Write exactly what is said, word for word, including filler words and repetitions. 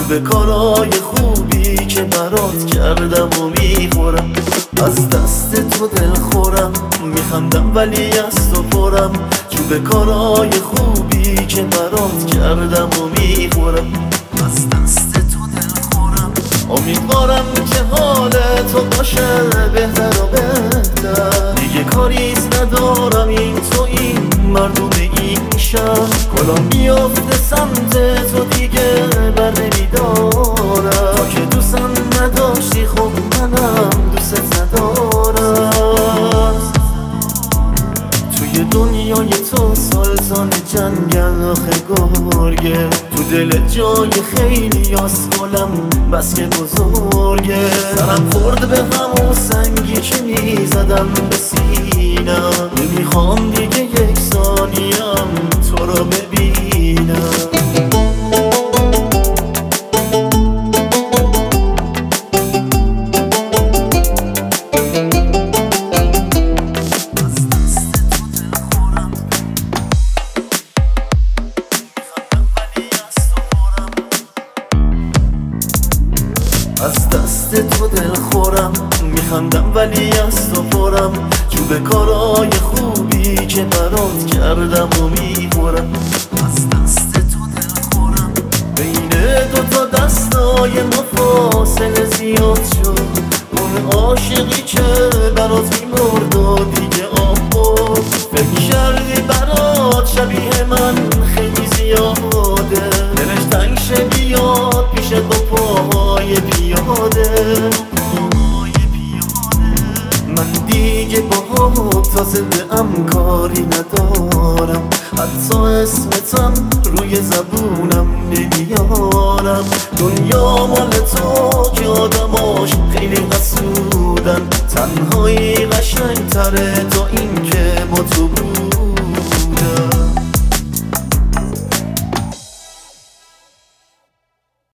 به کارای خوبی که برات کردم و میخورم. از دست تو دل خورم، میخندم ولی از تو پرم. جو به کارای خوبی که برات کردم و میخورم. از دست تو دل خورم، امیدوارم که حال تو باشه بهتر و بهتر. دیگه کاریز ندارم، این تو این مردم این شهر. کلا میافته سمت تو دیگه بر نمیدارم. تو که دوستم نداشتی خب منم دوست ندارم. توی دنیای تو سلطان جنگل آخه گرگه. تو دل جای خیلی آسکلم بس که بزرگه. سرم خورد به همون سنگی که میزدم به سینم. نمیخوام دیگه یک ثانیم تو رو ببینم. از دست تو دل خورم، میخندم ولی از تو پرم. جو به کارای خوبی که برات کردم و میخورم. از دست تو دل خورم، بین دوتا دستای ما فاصله زیاد شد. اون عاشقی که برات میمرد و دیگه آب. فکر کردی برات شبیه من خیلی زیاده. دلش تنگ شه بیاد پیشت با پاهای پیاده. من دیگه با تا زنده ام کاری ندارم. حتی اسمتم روی زبونم نمیارم. دنیا مال تو که آدماش خیلی حسودن. تنهایی قشنگ تره تا این که با تو بود.